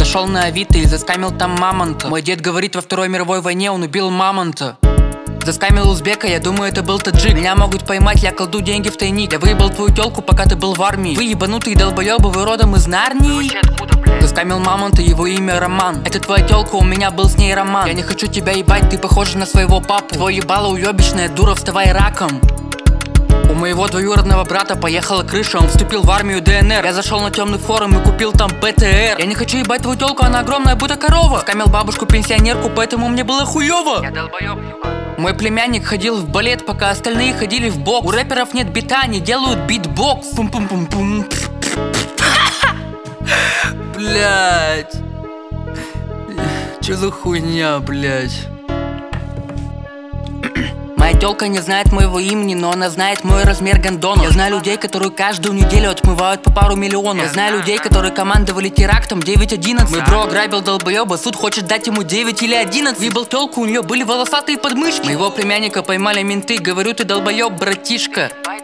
зашел на Авито и заскамил там мамонта. Мой дед говорит, во Второй мировой войне он убил мамонта. Заскамил узбека, я думаю, это был таджик. Меня могут поймать, я кладу деньги в тайник. Я выебал твою телку, пока ты был в армии. Вы ебанутые долбоебы, вы родом из Нарнии. Заскамил мамонта, его имя Роман. Это твоя телка, у меня был с ней роман. Я не хочу тебя ебать, ты похожа на своего папу. Твое ебало уебищное, дура, вставай раком. У моего двоюродного брата поехала крыша, он вступил в армию ДНР. Я зашел на темный форум и купил там БТР. Я не хочу ебать твою телку, она огромная, будто корова. Скамил бабушку-пенсионерку, поэтому мне было хуёво. Я долбоёб. Мой племянник ходил в балет, пока остальные ходили в бокс. У рэперов нет бита, они делают битбокс. Пум-пум-пум-пум. Блять. Чё за хуйня, блять? Моя тёлка не знает моего имени, но она знает мой размер гондона. Я знаю людей, которые каждую неделю отмывают по пару миллионов. Я знаю людей, которые командовали терактом 9-11. Мой бро ограбил долбоёба, суд хочет дать ему 9 или 11. Выебал тёлку, у неё были волосатые подмышки. Моего племянника поймали менты, говорю, ты долбоёб, братишка.